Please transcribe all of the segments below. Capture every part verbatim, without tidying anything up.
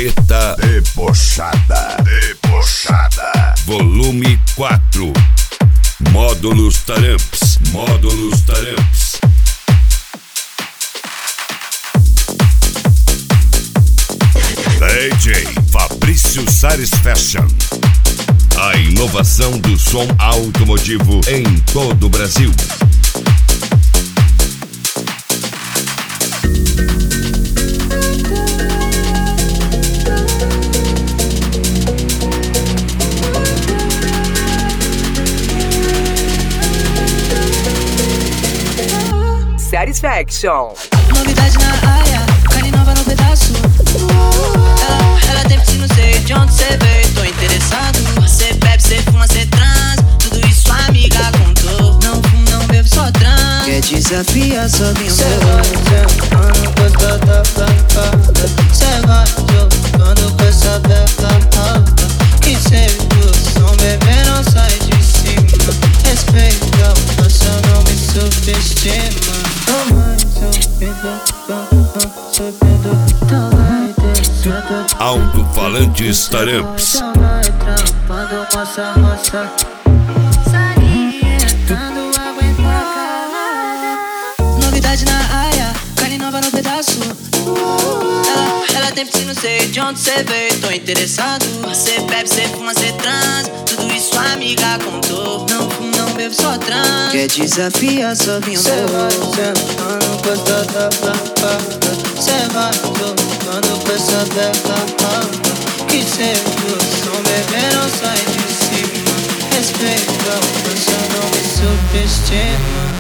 Marreta Debochada, debochada. Volume quatro. Módulos Taramps, Módulos Taramps. D J Fabrício Sares Fashion. A inovação do som automotivo em todo o Brasil. Satisfaction. Novidade na área, carne nova no pedaço. Ela, ela teve que não sei de onde cê veio, tô interessado. Cê bebe, cê fuma, cê trans, tudo isso a amiga contou. Não fumo, não bebo, só trans. Quer desafiar, sobe um cê vai jogando com essa tapada. Cê vai jogando com essa tapada. Que cê viu, som bebê não sai de cima. Respeita, você não me subestima. Alto-falantes Taramps. Novidade na área, carne nova no pedaço. Ela, ela tem piscina, não sei de onde cê veio, tô interessado. Cê bebe, cê fuma, cê trans, tudo isso a amiga contou. Não fumo, não bebo, só trans. Quer desafiar, sobe um cê vai jogando com essa tapada. Cê vai jogando com essa tapada. Que cê viu, som bebê não sai de cima. Respeita, você não me subestima.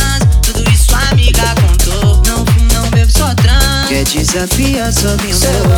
Desafia, sobe um cê